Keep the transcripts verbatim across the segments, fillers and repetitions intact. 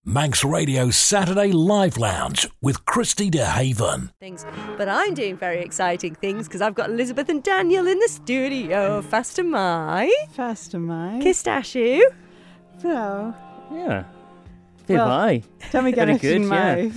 Manx Radio Saturday Live Lounge with Christy DeHaven. Things, but I'm doing very exciting things because I've got Elizabeth and Daniel in the studio. Fast am I? Fast am I? Kistashu. So. Yeah. Feel Well, I. Tell me Very get good, in my.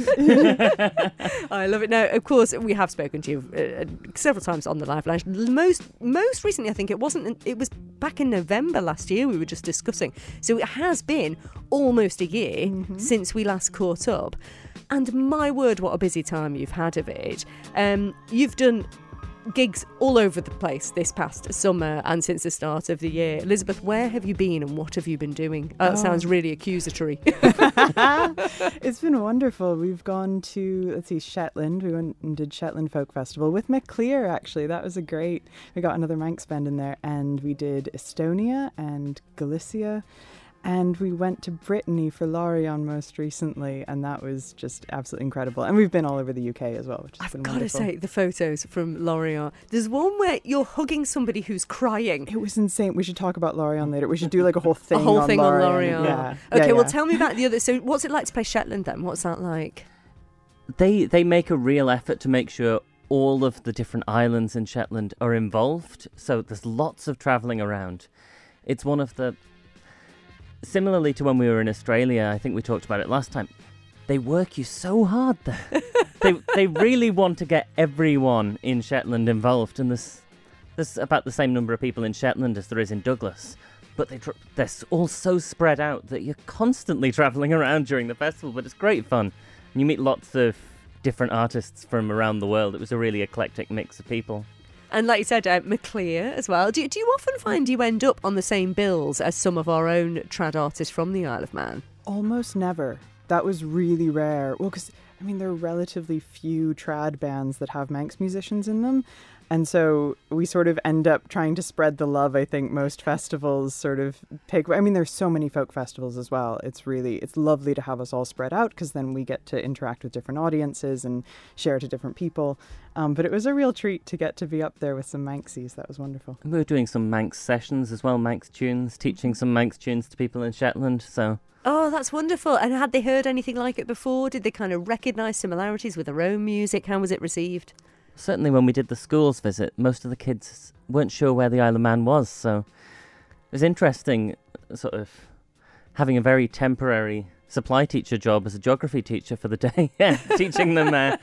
I love it. Now, of course, we have spoken to you uh, several times on the Live Lounge. Most, most recently, I think it wasn't. It was back in November last year. We were just discussing. So it has been almost a year mm-hmm. since we last caught up. And my word, what a busy time you've had of it. Um, you've done gigs all over the place this past summer and since the start of the year. Elizabeth, where have you been and what have you been doing? Oh, that oh. sounds really accusatory. It's been wonderful. We've gone to, let's see, Shetland. We went and did Shetland Folk Festival with McClear, actually. That was a great, we got another Manx band in there, and we did Estonia and Galicia. And we went to Brittany for Lorient most recently, and that was just absolutely incredible. And we've been all over the U K as well, which has I've been got wonderful. to say, the photos from Lorient. There's one where you're hugging somebody who's crying. It was insane. We should talk about Lorient later. We should do like a whole thing a whole on thing Lorient. on Lorient. Yeah. Okay, yeah, well, yeah. tell me about the other. So, what's it like to play Shetland then? What's that like? They they make a real effort to make sure all of the different islands in Shetland are involved. So there's lots of travelling around. It's one of the... Similarly to when we were in Australia, I think we talked about it last time, they work you so hard there. they they really want to get everyone in Shetland involved, and there's, there's about the same number of people in Shetland as there is in Douglas, but they, tr- they're all so spread out that you're constantly travelling around during the festival, but it's great fun. And you meet lots of different artists from around the world. It was a really eclectic mix of people. And like you said, uh, McClear as well. Do, do you often find you end up on the same bills as some of our own trad artists from the Isle of Man? Almost never. That was really rare. Well, because, I mean, there are relatively few trad bands that have Manx musicians in them. And so we sort of end up trying to spread the love. I think most festivals sort of pick... I mean, there's so many folk festivals as well. It's really... It's lovely to have us all spread out because then we get to interact with different audiences and share to different people. Um, but it was a real treat to get to be up there with some Manxies. That was wonderful. And we were doing some Manx sessions as well, Manx tunes, teaching some Manx tunes to people in Shetland, so... Oh, that's wonderful. And had they heard anything like it before? Did they kind of recognise similarities with their own music? How was it received? Certainly when we did the schools visit, most of the kids weren't sure where the Isle of Man was, so it was interesting sort of having a very temporary supply teacher job as a geography teacher for the day. Yeah, teaching them uh,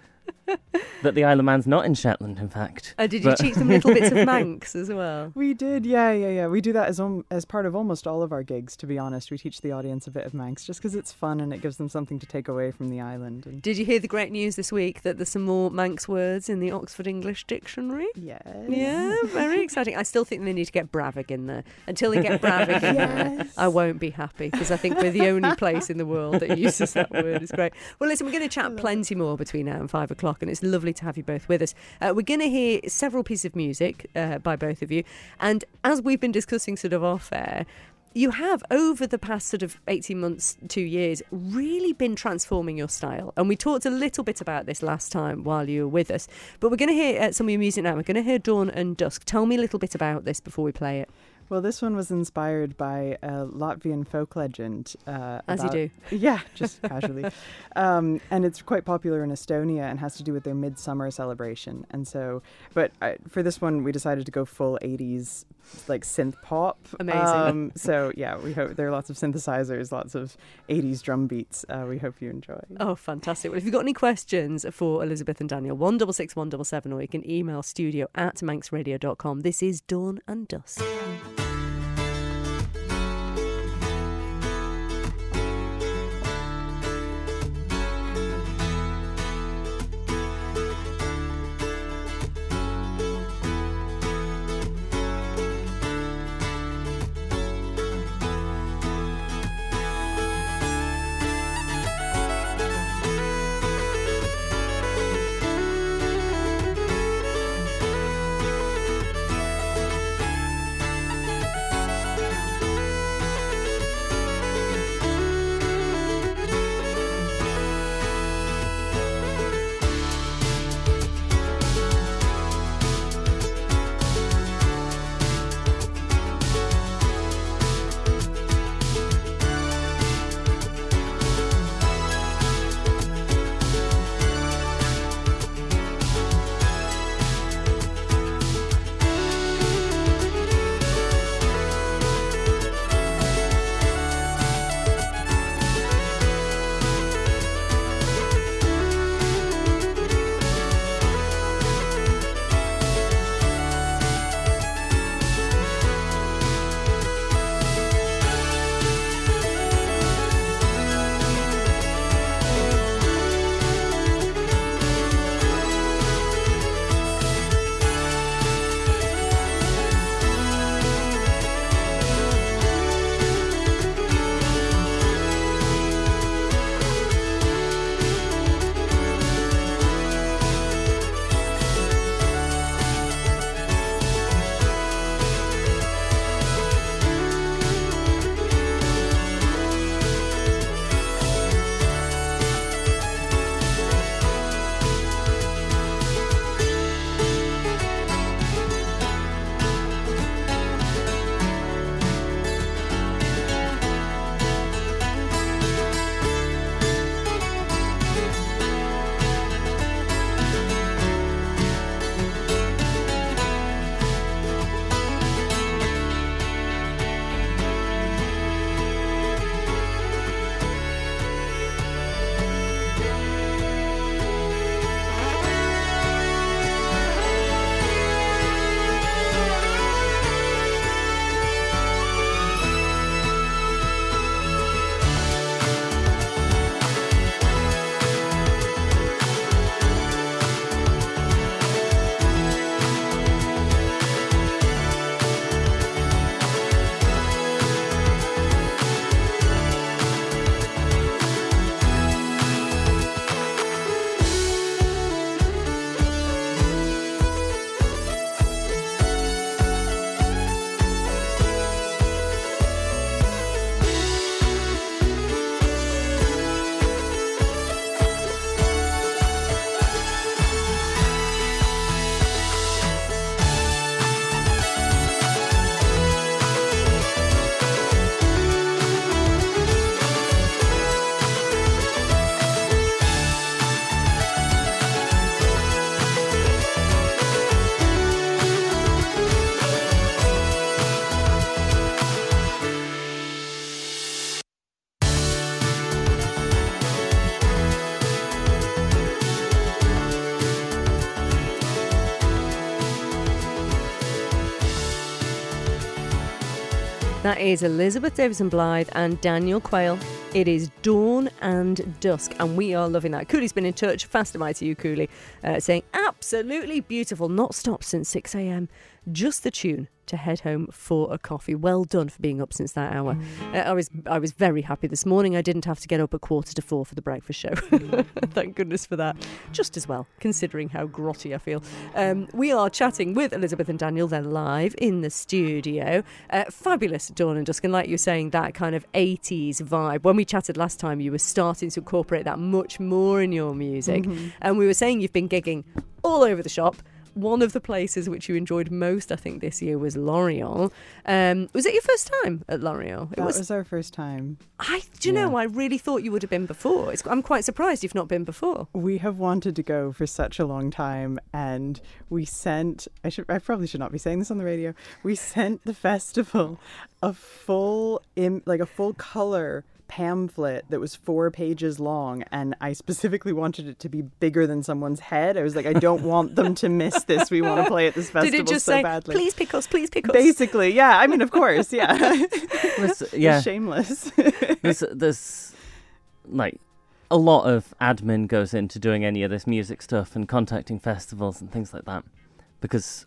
that the Isle of Man's not in Shetland, in fact. Oh, did you but teach them little bits of Manx as well? We did, yeah, yeah, yeah. We do that as um, as part of almost all of our gigs, to be honest. We teach the audience a bit of Manx just because it's fun and it gives them something to take away from the island. And did you hear the great news this week that there's some more Manx words in the Oxford English Dictionary? Yes. Yeah, very exciting. I still think they need to get Bravig in there. Until they get Bravig in yes. there, I won't be happy because I think we're the only place in the world that uses that word. It's great. Well, listen, we're going to chat plenty more between now and five o'clock, and it's lovely to have you both with us. Uh, we're going to hear several pieces of music uh, by both of you, and as we've been discussing sort of off air, you have over the past sort of eighteen months, two years, really been transforming your style, and we talked a little bit about this last time while you were with us, but we're going to hear uh, some of your music now. We're going to hear Dawn and Dusk. Tell me a little bit about this before we play it. Well, this one was inspired by a Latvian folk legend. Uh, As about, you do. Yeah, just casually. Um, and it's quite popular in Estonia and has to do with their midsummer celebration. And so, but uh, for this one, we decided to go full eighties, like synth pop. Amazing. Um, so yeah, we hope there are lots of synthesizers, lots of eighties drum beats. Uh, we hope you enjoy. Oh, fantastic. Well, if you've got any questions for Elizabeth and Daniel, one six six one seven seven, or you can email studio at manx radio dot com. This is Dawn and Dusk. That is Elizabeth Davison-Blythe and Daniel Quayle. It is Dawn and Dusk, and we are loving that. Cooley's been in touch. Fast am I to you, Cooley, uh, saying absolutely beautiful. Not stopped since six a.m. Just the tune to head home for a coffee. Well done for being up since that hour. Uh, I was I was very happy this morning. I didn't have to get up at quarter to four for the breakfast show. Thank goodness for that. Just as well, considering how grotty I feel. Um, we are chatting with Elizabeth and Daniel. They're live in the studio. Uh, fabulous Dawn and Dusk. And like you're saying, that kind of eighties vibe. When we chatted last time, you were starting to incorporate that much more in your music. Mm-hmm. And we were saying you've been gigging all over the shop. One of the places which you enjoyed most, I think, this year was Lorient. Um, was it your first time at Lorient? It that was, was our first time. I, do you yeah. know, I really thought you would have been before. It's, I'm quite surprised you've not been before. We have wanted to go for such a long time, and we sent, I should, I probably should not be saying this on the radio, we sent the festival a full, im, like a full colour pamphlet that was four pages long, and I specifically wanted it to be bigger than someone's head. I was like, I don't want them to miss this. We want to play at this festival Did it just so say, badly. Please pick us, please pick us? Basically, yeah. I mean, of course, yeah. There's, yeah. It's shameless. there's, there's like a lot of admin goes into doing any of this music stuff and contacting festivals and things like that, because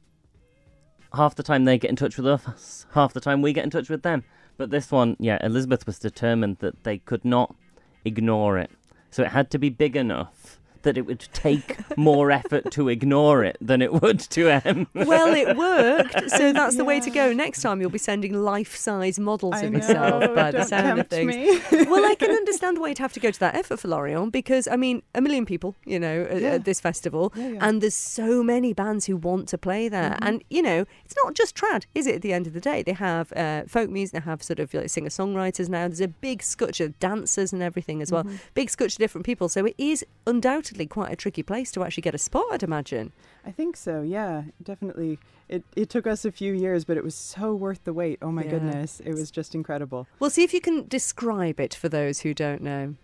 half the time they get in touch with us, half the time we get in touch with them. But this one, yeah, Elizabeth was determined that they could not ignore it. So it had to be big enough that it would take more effort to ignore it than it would to um Well, it worked, so that's yeah. the way to go. Next time you'll be sending life-size models I of know, yourself by the don't sound of things. Me. Well, I can understand why you'd have to go to that effort for Lorient, because, I mean, a million people, you know, at, yeah. at this festival, yeah, yeah. and there's so many bands who want to play there. Mm-hmm. And, you know, it's not just trad, is it, at the end of the day? They have uh, folk music, they have sort of like singer-songwriters now. There's a big scutch of dancers and everything as well. Mm-hmm. Big scutch of different people. So it is undoubtedly quite a tricky place to actually get a spot, I'd imagine. I think so, yeah, definitely. It it took us a few years, but it was so worth the wait. Oh my yeah. goodness, it was just incredible. Well, see if you can describe it for those who don't know.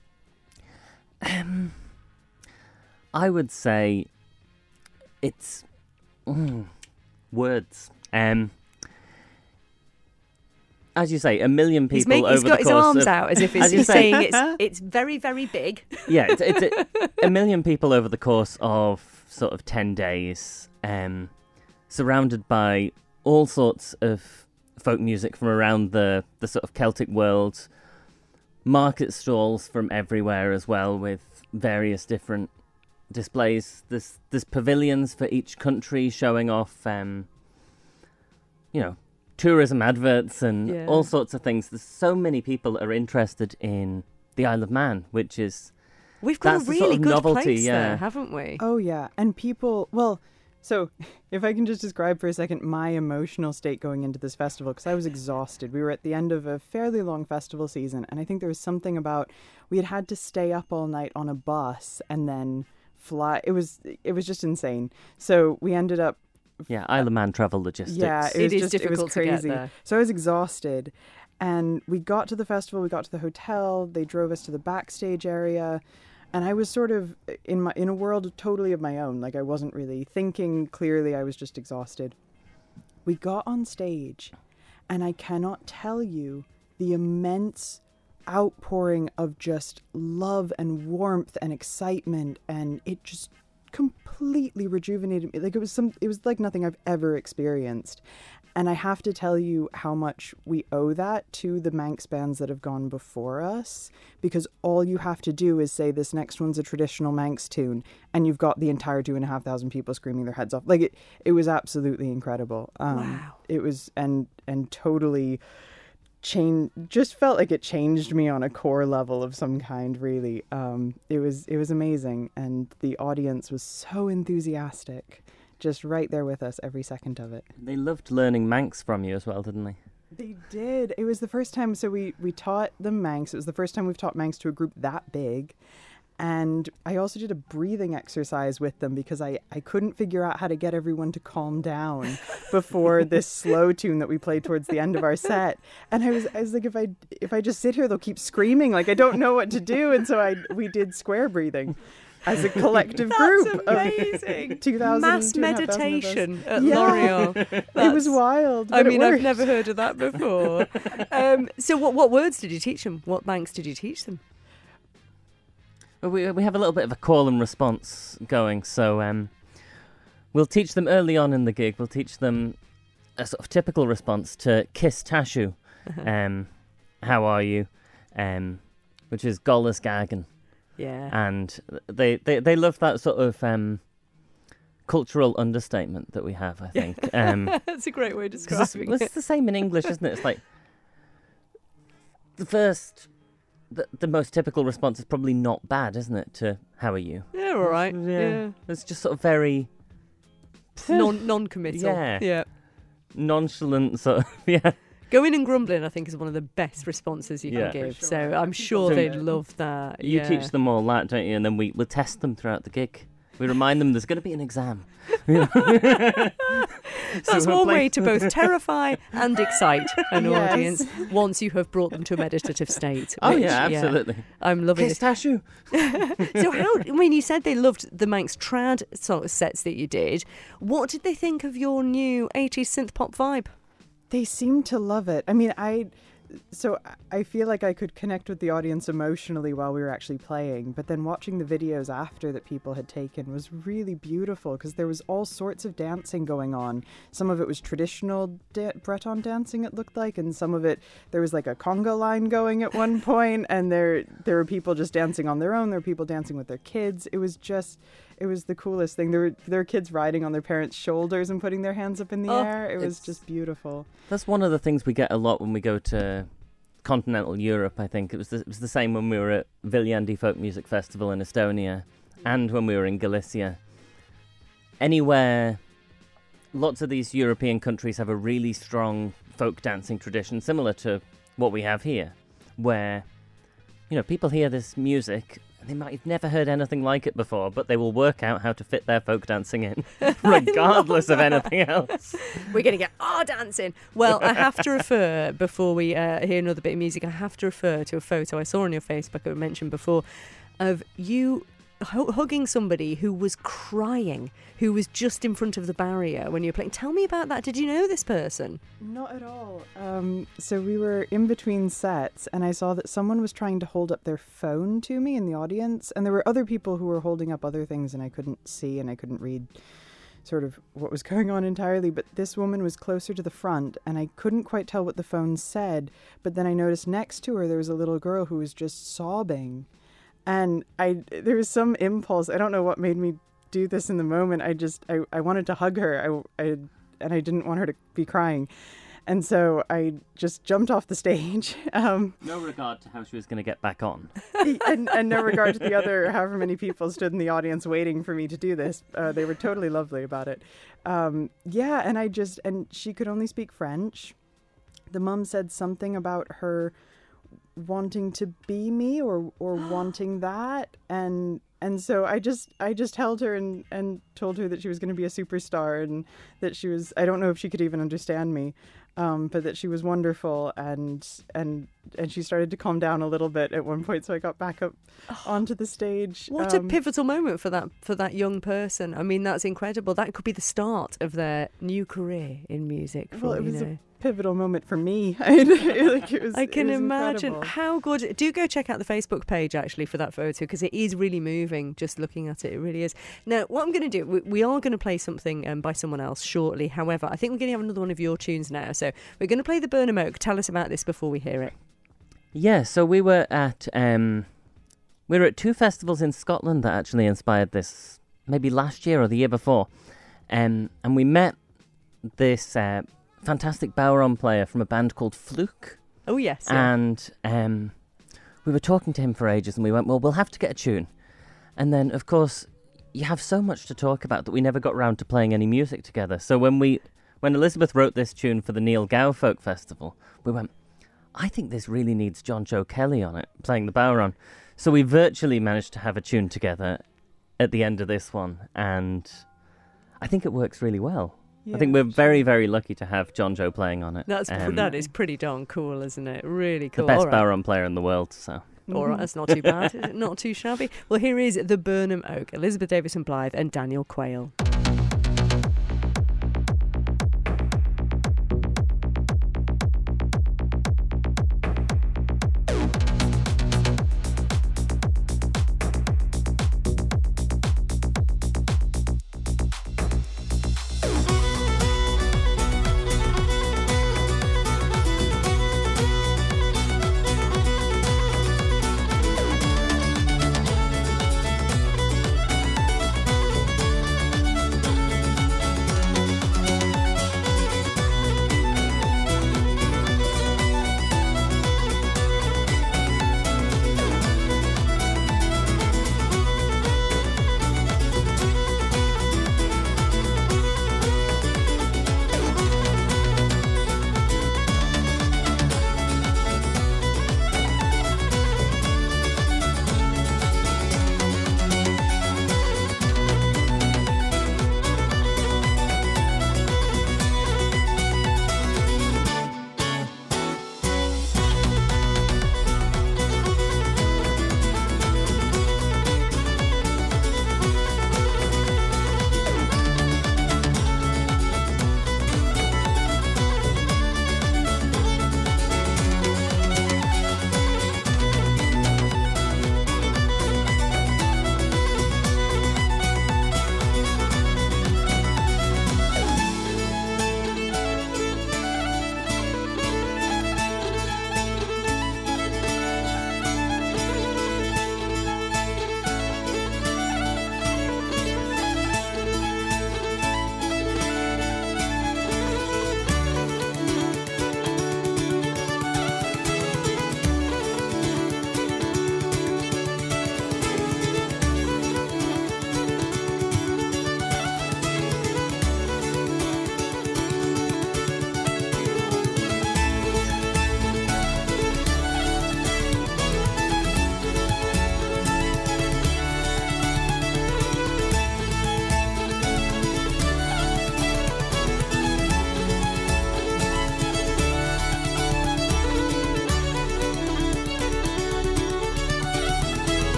Um, I would say it's mm, words. Um, as you say, a million people he's make, over he's got the his course arms of, out as if he's, he's saying it's it's very, very big. Yeah, it's, it's a, a million people over the course of sort of ten days, um, surrounded by all sorts of folk music from around the, the sort of Celtic world, market stalls from everywhere as well, with various different displays. There's, there's pavilions for each country showing off, um, you know, tourism adverts and yeah. all sorts of things. There's so many people that are interested in the Isle of Man, which is we've got a really sort of good novelty, place yeah. there, haven't we? Oh yeah, and people. Well, so if I can just describe for a second my emotional state going into this festival, because I was exhausted. We were at the end of a fairly long festival season, and I think there was something about we had had to stay up all night on a bus and then fly. It was it was just insane. So we ended up. Yeah, Isle of Man travel logistics. Yeah, it, was it is just, difficult it was crazy. to get there. So I was exhausted, and we got to the festival. We got to the hotel. They drove us to the backstage area, and I was sort of in my in a world totally of my own. Like I wasn't really thinking clearly. I was just exhausted. We got on stage, and I cannot tell you the immense outpouring of just love and warmth and excitement, and it just completely rejuvenated me. Like it was some it was like nothing I've ever experienced. And I have to tell you how much we owe that to the Manx bands that have gone before us, because all you have to do is say this next one's a traditional Manx tune and you've got the entire two and a half thousand people screaming their heads off. Like it it was absolutely incredible. Um wow. It was and and totally Change just felt like it changed me on a core level of some kind, really. Um, it was it was amazing, and the audience was so enthusiastic, just right there with us every second of it. They loved learning Manx from you as well, didn't they? They did. It was the first time, so we, we taught them Manx. It was the first time we've taught Manx to a group that big. And I also did a breathing exercise with them because I, I couldn't figure out how to get everyone to calm down before this slow tune that we played towards the end of our set. And I was I was like, if I if I just sit here, they'll keep screaming. Like, I don't know what to do. And so I we did square breathing. as a collective That's group. amazing. Of two thousand, Mass two and a half thousand of us. meditation at Yeah. L'Oreal. It was wild. I but it mean, I've worked. never heard of that before. um, so, what what words did you teach them? What Manx did you teach them? Well, we we have a little bit of a call and response going, so um, we'll teach them early on in the gig. We'll teach them a sort of typical response to Kiss Tashu, um, how are you, um, which is Golas Gagan, Yeah. and they, they they love that sort of um, cultural understatement that we have. I think. Um, That's a great way of 'cause it's, describing well, it. it's the same in English, isn't it? It's like the first. The, the most typical response is probably not bad, isn't it, to how are you? Yeah, all right. Yeah. Yeah. It's just sort of very Non non-committal. Yeah. Yeah. nonchalant, sort of, yeah. Going and grumbling, I think, is one of the best responses you Yeah. can give. For So sure. I'm sure So they'd love that. You yeah. teach them all that, don't you? And then we, we'll test them throughout the gig. We remind them there's going to be an exam. You know? So That's we'll one play- way to both terrify and excite an Yes. audience once you have brought them to a meditative state. Oh, which, yeah, absolutely. I'm loving Kiss it. Tashu. So how, when you said they loved the Manx trad sort of sets that you did, what did they think of your new eighties synth pop vibe? They seem to love it. I mean, I so I feel like I could connect with the audience emotionally while we were actually playing, but then watching the videos after that people had taken was really beautiful because there was all sorts of dancing going on. Some of it was traditional da- Breton dancing, it looked like, and some of it there was like a conga line going at one point, and there there were people just dancing on their own. There were people dancing with their kids. It was just It was the coolest thing. There were there were kids riding on their parents' shoulders and putting their hands up in the Oh, air. It was it's- just beautiful. That's one of the things we get a lot when we go to continental Europe, I think. It was the, it was the same when we were at Viljandi Folk Music Festival in Estonia and when we were in Galicia. Anywhere, lots of these European countries have a really strong folk dancing tradition, similar to what we have here, where, you know, people hear this music and they might have never heard anything like it before, but they will work out how to fit their folk dancing in, regardless of anything else. We're going to get our dancing. Well, I have to refer, before we uh, hear another bit of music, I have to refer to a photo I saw on your Facebook, I mentioned before, of you hu- hugging somebody who was crying, who was just in front of the barrier when you were playing. Tell me about that. Did you know this person? Not at all. Um, so we were in between sets, and I saw that someone was trying to hold up their phone to me in the audience, and there were other people who were holding up other things, and I couldn't see and I couldn't read sort of what was going on entirely. But this woman was closer to the front, and I couldn't quite tell what the phone said. But then I noticed next to her there was a little girl who was just sobbing, and I there was some impulse. I don't know what made me do this in the moment. I just I, I wanted to hug her. I, I and I didn't want her to be crying. And so I just jumped off the stage. Um, No regard to how she was going to get back on. and, and no regard to the other however many people stood in the audience waiting for me to do this. Uh, they were totally lovely about it. Um, yeah, and I just, and she could only speak French. The mum said something about her wanting to be me or or wanting that, and and so I just I just held her and and told her that she was going to be a superstar, and that she was, I don't know if she could even understand me, um but that she was wonderful, and and and she started to calm down a little bit at one point, so I got back up onto the stage. What Um, a pivotal moment for that for that young person. I mean, that's incredible. That could be the start of their new career in music. For, Well, it you was a know. pivotal moment for me. I, like, it was, I it can was imagine incredible. how good. Do go check out the Facebook page actually for that photo, because it is really moving just looking at it. It really is. Now, what I'm going to do, we, we are going to play something um, by someone else shortly. However, I think we're going to have another one of your tunes now. So we're going to play the Burnham Oak. Tell us about this before we hear it. Yeah, so we were at um, we were at two festivals in Scotland that actually inspired this, maybe last year or the year before, um, and we met this uh, fantastic Bowron player from a band called Fluke, Oh yes. Yeah. and um, we were talking to him for ages, and we went, well, we'll have to get a tune, and then of course you have so much to talk about that we never got round to playing any music together. So when we when Elizabeth wrote this tune for the Neil Gow Folk Festival, we went, I think this really needs John Joe Kelly on it, playing the Bowron. So we virtually managed to have a tune together at the end of this one, and I think it works really well. I think Yeah, we're very, very lucky to have John Joe playing on it. That's Um, that is pretty darn cool, isn't it? Really the cool. best All right. Bowron player in the world, so... All right, that's not too bad. Is it not too shabby? Well, here is The Burnham Oak, Elizabeth Davison Blythe and Daniel Quayle.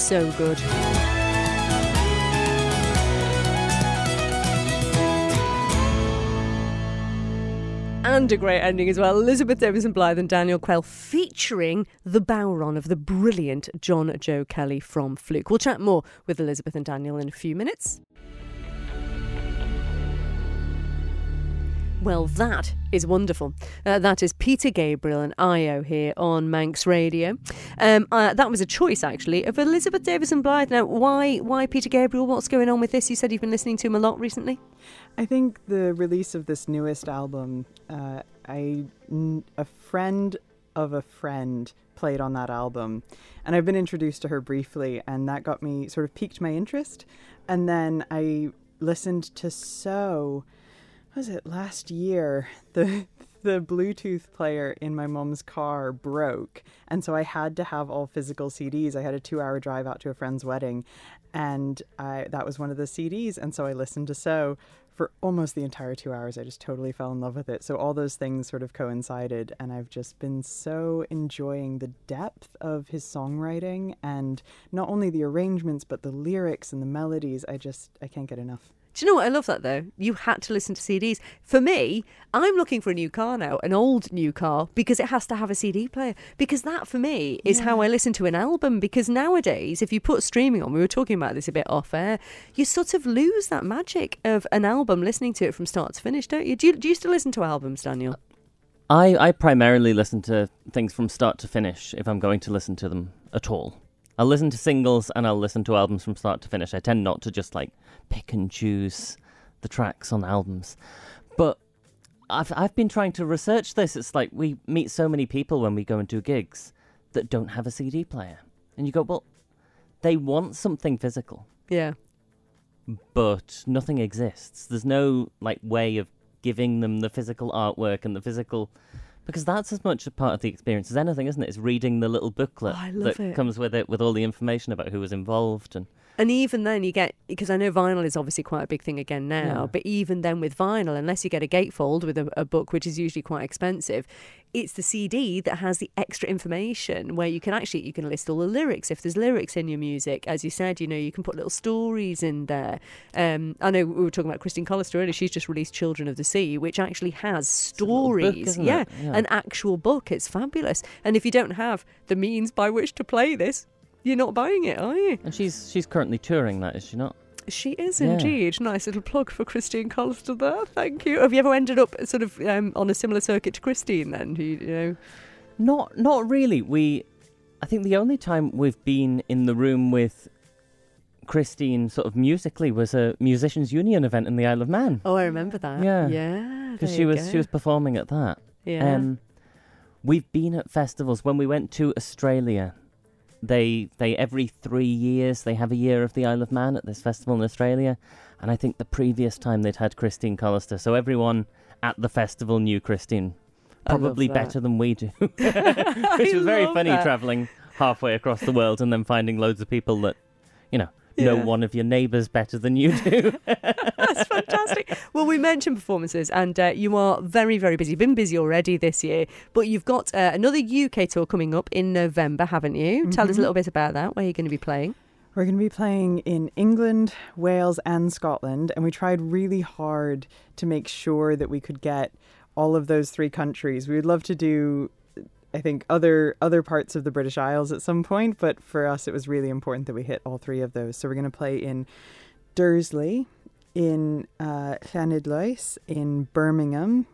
so good. And a great ending as well. Elizabeth Davison Blythe and Daniel Quayle featuring the Bowron of the brilliant John Joe Kelly from Fluke. We'll chat more with Elizabeth and Daniel in a few minutes. Well, that is wonderful. Uh, that is Peter Gabriel and Io here on Manx Radio. Um, uh, that was a choice, actually, of Elizabeth Davison Blythe. Now, why, why Peter Gabriel? What's going on with this? You said you've been listening to him a lot recently. I think the release of this newest album, uh, I, n- a friend of a friend played on that album, and I've been introduced to her briefly, and that got me, sort of piqued my interest. And then I listened to So... was it last year? The the Bluetooth player in my mum's car broke, and so I had to have all physical C Ds. I had a two-hour drive out to a friend's wedding, and I that was one of the C Ds, and so I listened to So for almost the entire two hours. I just totally fell in love with it. So all those things sort of coincided, and I've just been so enjoying the depth of his songwriting, and not only the arrangements, but the lyrics and the melodies. I just, I can't get enough. Do you know what? I love that, though. You had to listen to C Ds. For me, I'm looking for a new car now, an old new car, because it has to have a C D player. Because that, for me, is yeah. how I listen to an album. Because nowadays, if you put streaming on, we were talking about this a bit off air, you sort of lose that magic of an album, listening to it from start to finish, don't you? Do you, do you still listen to albums, Daniel? I, I primarily listen to things from start to finish if I'm going to listen to them at all. I'll listen to singles and I'll listen to albums from start to finish. I tend not to just like pick and choose the tracks on albums. But I've I've been trying to research this. It's like we meet so many people when we go and do gigs that don't have a C D player. And you go, well, they want something physical. Yeah. But nothing exists. There's no like way of giving them the physical artwork and the physical... Because that's as much a part of the experience as anything, isn't it? It's reading the little booklet oh, that it. comes with it, with all the information about who was involved. And and even then you get, because I know vinyl is obviously quite a big thing again now, yeah. but even then with vinyl, unless you get a gatefold with a, a book, which is usually quite expensive, it's the C D that has the extra information where you can actually, you can list all the lyrics if there's lyrics in your music. As you said, you know, you can put little stories in there. Um, I know we were talking about Christine Collister earlier. She's just released Children of the Sea, which actually has stories. Book, yeah, yeah, an actual book. It's fabulous. And if you don't have the means by which to play this, you're not buying it, are you? And she's she's currently touring that, is she not? She is yeah. indeed. Nice little plug for Christine Collister there. Thank you. Have you ever ended up sort of um, on a similar circuit to Christine then? You, you know, Not not really. We, I think the only time we've been in the room with Christine sort of musically was a Musicians Union event in the Isle of Man. Oh, I remember that. Yeah. Yeah. Because she was go. she was performing at that. Yeah. Um, we've been at festivals. When we went to Australia, They they every three years they have a year of the Isle of Man at this festival in Australia, and I think the previous time they'd had Christine Collister, so everyone at the festival knew Christine probably better than we do, which was very funny that. Travelling halfway across the world and then finding loads of people that, you know, yeah. know one of your neighbours better than you do. That's fantastic. Well, we mentioned performances, and uh, you are very, very busy. You've been busy already this year, but you've got uh, another U K tour coming up in November, haven't you? Mm-hmm. Tell us a little bit about that. Where are you going to be playing? We're going to be playing in England, Wales and Scotland, and we tried really hard to make sure that we could get all of those three countries. We would love to do, I think, other other parts of the British Isles at some point, but for us it was really important that we hit all three of those. So we're going to play in Dursley, in uh, Llanidloes, in Birmingham,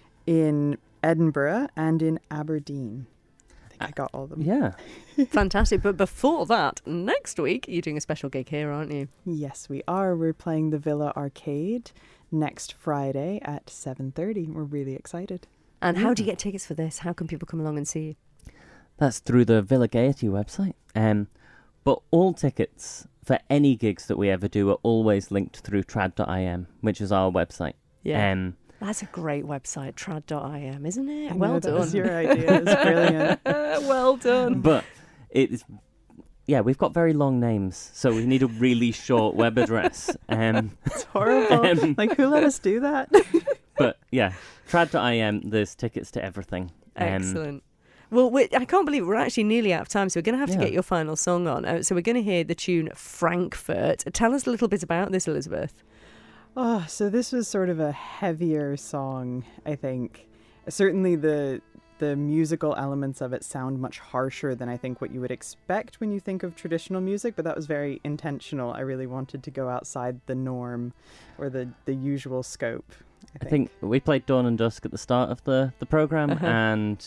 in Edinburgh, and in Aberdeen. I think I got all of them. Yeah. Fantastic. But before that, next week, you're doing a special gig here, aren't you? Yes, we are. We're playing the Villa Arcade next Friday at seven thirty. We're really excited. And how do you get tickets for this? How can people come along and see you? That's through the Villa Gaiety website. Um, but all tickets for any gigs that we ever do are always linked through trad dot I M, which is our website. Yeah. Um, That's a great website, trad dot I M, isn't it? I well know, done. That was your idea. It's brilliant. Well done. But it's... Yeah, we've got very long names, so we need a really short web address. Um, it's horrible. Um, like, who let us do that? But, yeah, trad dot I M, there's tickets to everything. Um, Excellent. Well, we're, I can't believe it. We're actually nearly out of time, so we're going to have to Yeah. get your final song on. Uh, so we're going to hear the tune Frankfurt. Tell us a little bit about this, Elizabeth. Oh, so this was sort of a heavier song, I think. Certainly the the musical elements of it sound much harsher than I think what you would expect when you think of traditional music, but that was very intentional. I really wanted to go outside the norm or the, the usual scope, I think. I think we played Dawn and Dusk at the start of the, the programme, Uh-huh. and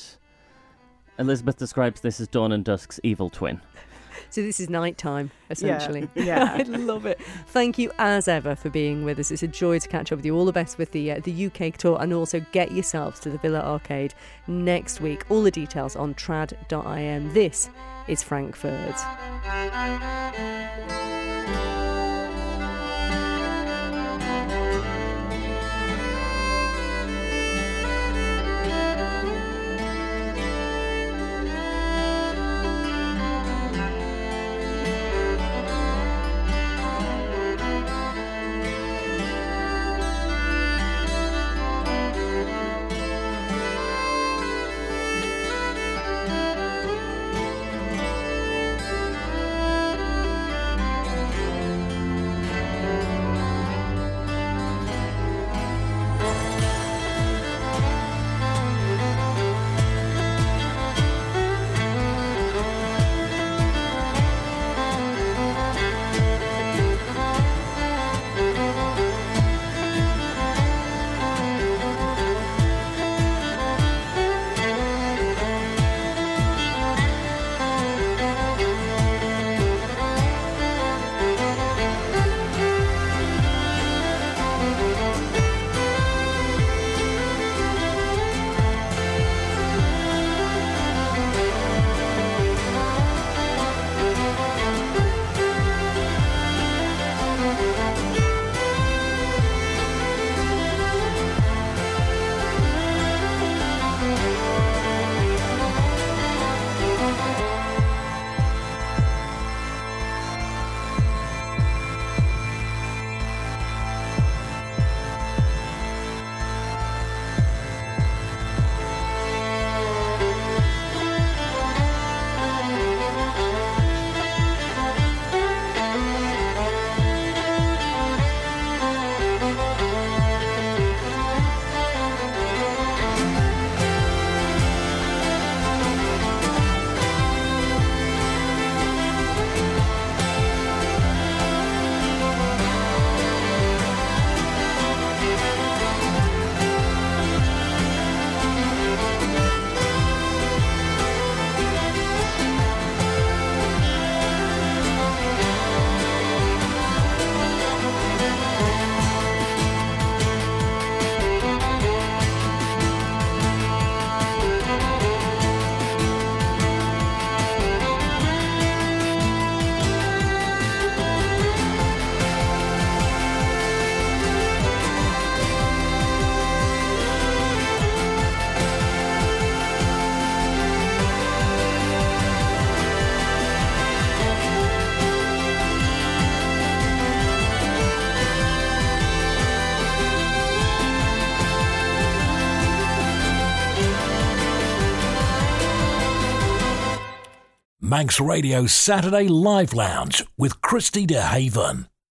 Elizabeth describes this as Dawn and Dusk's evil twin. So this is nighttime, essentially. Yeah. I love it. Thank you as ever for being with us. It's a joy to catch up with you. All the best with the uh, the U K tour, and also get yourselves to the Villa Arcade next week. All the details on trad dot I M. This is Frankfurt. Manx Radio Saturday Live Lounge with Christy DeHaven.